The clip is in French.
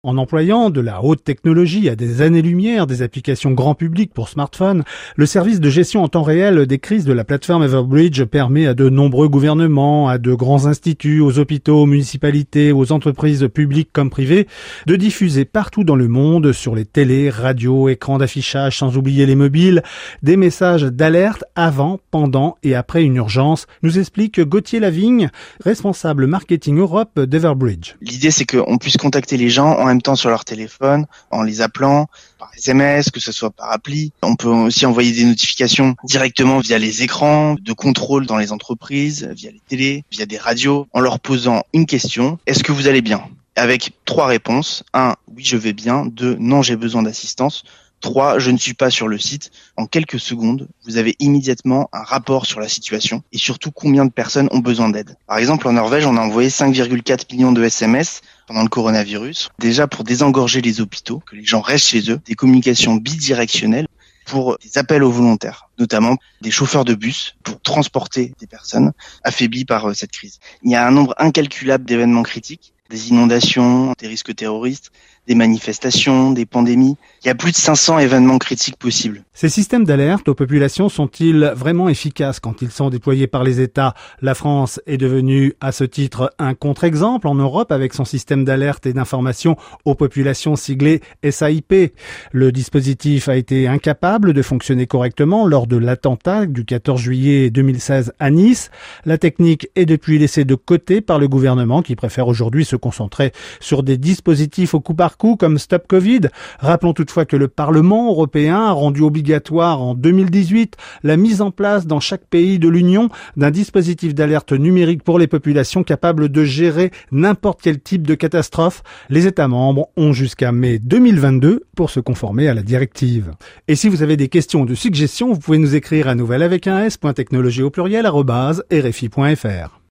En employant de la haute technologie à des années-lumière des applications grand public pour smartphones, le service de gestion en temps réel des crises de la plateforme Everbridge permet à de nombreux gouvernements, à de grands instituts, aux hôpitaux, aux municipalités, aux entreprises publiques comme privées, de diffuser partout dans le monde, sur les télés, radios, écrans d'affichage, sans oublier les mobiles, des messages d'alerte avant, pendant et après une urgence, nous explique Gauthier Lavigne, responsable marketing Europe d'Everbridge. L'idée, c'est qu'on puisse contacter les gens en même temps sur leur téléphone, en les appelant par SMS, que ce soit par appli. On peut aussi envoyer des notifications directement via les écrans de contrôle dans les entreprises, via les télés, via des radios, en leur posant une question. Est-ce que vous allez bien? Avec 3 réponses. 1, oui, je vais bien. 2, non, j'ai besoin d'assistance. 3, je ne suis pas sur le site. En quelques secondes, vous avez immédiatement un rapport sur la situation et surtout combien de personnes ont besoin d'aide. Par exemple, en Norvège, on a envoyé 5,4 millions de SMS pendant le coronavirus, déjà pour désengorger les hôpitaux, que les gens restent chez eux, des communications bidirectionnelles pour des appels aux volontaires, notamment des chauffeurs de bus pour transporter des personnes affaiblies par cette crise. Il y a un nombre incalculable d'événements critiques, des inondations, des risques terroristes, des manifestations, des pandémies. Il y a plus de 500 événements critiques possibles. Ces systèmes d'alerte aux populations sont-ils vraiment efficaces quand ils sont déployés par les États? La France est devenue, à ce titre, un contre-exemple en Europe avec son système d'alerte et d'information aux populations siglé SAIP. Le dispositif a été incapable de fonctionner correctement lors de l'attentat du 14 juillet 2016 à Nice. La technique est depuis laissée de côté par le gouvernement qui préfère aujourd'hui se concentrer sur des dispositifs au coup par coup comme Stop Covid. Rappelons toutefois que le Parlement européen a rendu obligatoire en 2018 la mise en place dans chaque pays de l'Union d'un dispositif d'alerte numérique pour les populations capables de gérer n'importe quel type de catastrophe. Les États membres ont jusqu'à mai 2022 pour se conformer à la directive. Et si vous avez des questions ou de suggestions, vous pouvez nous écrire à nouvelle avec un s.technologie au pluriel @rfi.fr.